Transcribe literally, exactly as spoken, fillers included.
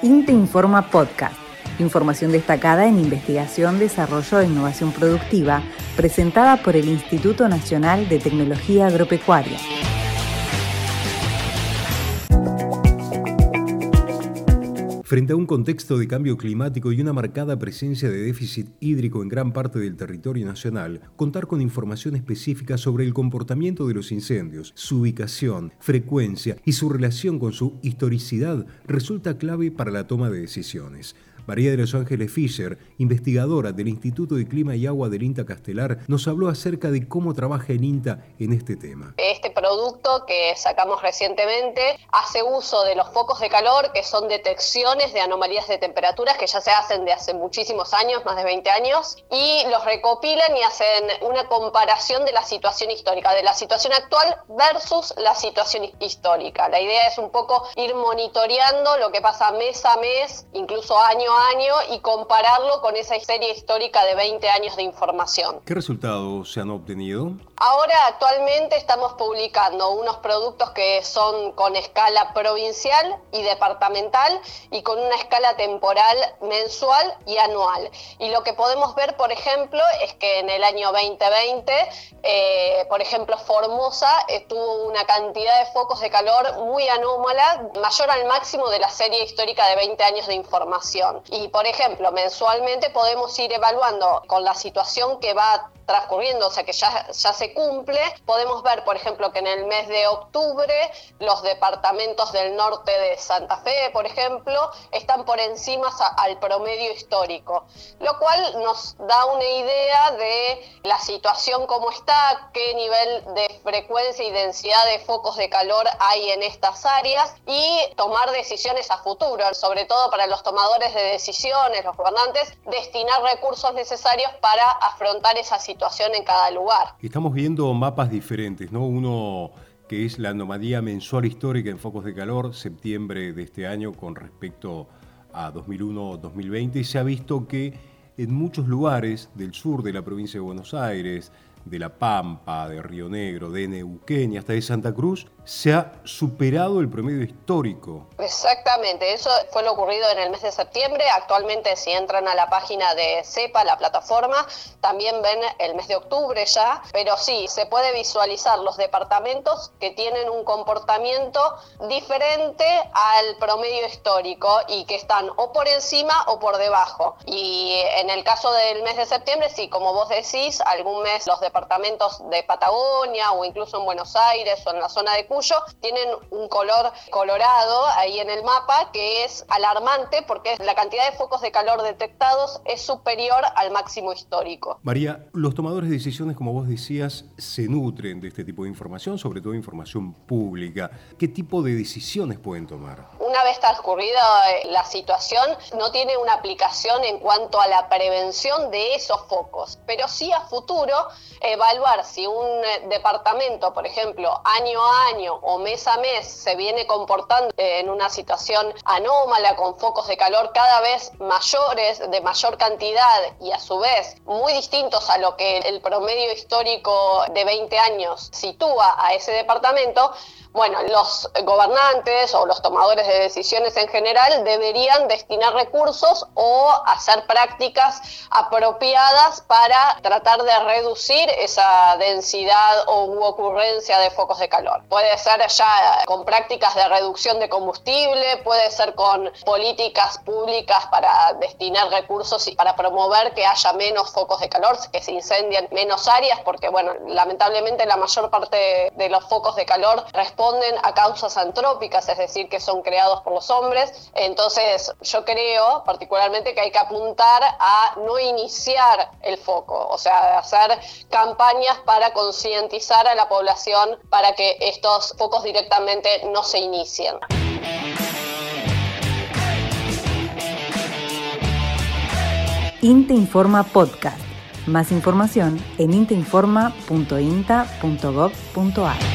INTA Informa Podcast. Información destacada en investigación, desarrollo e innovación productiva, presentada por el Instituto Nacional de Tecnología Agropecuaria. Frente a un contexto de cambio climático y una marcada presencia de déficit hídrico en gran parte del territorio nacional, contar con información específica sobre el comportamiento de los incendios, su ubicación, frecuencia y su relación con su historicidad resulta clave para la toma de decisiones. María de los Ángeles Fischer, investigadora del Instituto de Clima y Agua del INTA Castelar, nos habló acerca de cómo trabaja el INTA en este tema. Este producto que sacamos recientemente hace uso de los focos de calor, que son detecciones de anomalías de temperaturas que ya se hacen de hace muchísimos años, más de veinte años, y los recopilan y hacen una comparación de la situación histórica, de la situación actual versus la situación histórica. La idea es un poco ir monitoreando lo que pasa mes a mes, incluso año año, y compararlo con esa serie histórica de veinte años de información. ¿Qué resultados se han obtenido? Ahora actualmente estamos publicando unos productos que son con escala provincial y departamental y con una escala temporal mensual y anual. Y lo que podemos ver, por ejemplo, es que en el año veinte veinte, eh, por ejemplo, Formosa eh, tuvo una cantidad de focos de calor muy anómala, mayor al máximo de la serie histórica de veinte años de información. Y, por ejemplo, mensualmente podemos ir evaluando con la situación que va transcurriendo, o sea que ya, ya se cumple. Podemos ver, por ejemplo, que en el mes de octubre los departamentos del norte de Santa Fe, por ejemplo, están por encima al promedio histórico, lo cual nos da una idea de la situación como está, qué nivel de frecuencia y densidad de focos de calor hay en estas áreas y tomar decisiones a futuro, sobre todo para los tomadores de decisiones, los gobernantes, destinar recursos necesarios para afrontar esa situación situación en cada lugar. Estamos viendo mapas diferentes, ¿no? Uno que es la anomalía mensual histórica en focos de calor, septiembre de este año con respecto a dos mil uno dos mil veinte, y se ha visto que en muchos lugares del sur de la provincia de Buenos Aires, de La Pampa, de Río Negro, de Neuquén y hasta de Santa Cruz, se ha superado el promedio histórico. Exactamente, eso fue lo ocurrido en el mes de septiembre. Actualmente, si entran a la página de CEPA, la plataforma, también ven el mes de octubre ya, pero sí, se puede visualizar los departamentos que tienen un comportamiento diferente al promedio histórico y que están o por encima o por debajo. Y en el caso del mes de septiembre, sí, como vos decís, algún mes los departamentos de Patagonia o incluso en Buenos Aires o en la zona de Cuyo tienen un color colorado ahí en el mapa que es alarmante porque la cantidad de focos de calor detectados es superior al máximo histórico. María, los tomadores de decisiones, como vos decías, se nutren de este tipo de información, sobre todo información pública. ¿Qué tipo de decisiones pueden tomar? Una vez transcurrida la situación, no tiene una aplicación en cuanto a la prevención de esos focos, pero sí a futuro evaluar si un departamento, por ejemplo, año a año o mes a mes se viene comportando en una situación anómala con focos de calor cada vez mayores, de mayor cantidad y a su vez muy distintos a lo que el promedio histórico de veinte años sitúa a ese departamento. Bueno, los gobernantes o los tomadores de decisiones en general deberían destinar recursos o hacer prácticas apropiadas para tratar de reducir esa densidad o u ocurrencia de focos de calor. Puede ser ya con prácticas de reducción de combustible, puede ser con políticas públicas para destinar recursos y para promover que haya menos focos de calor, que se incendien menos áreas, porque bueno, lamentablemente la mayor parte de los focos de calor responden a causas antrópicas, es decir, que son creados por los hombres. Entonces, yo creo particularmente que hay que apuntar a no iniciar el foco, o sea, hacer campañas para concientizar a la población para que estos focos directamente no se inicien. INTA Informa Podcast. Más información en intainforma punto inta punto gov punto ar.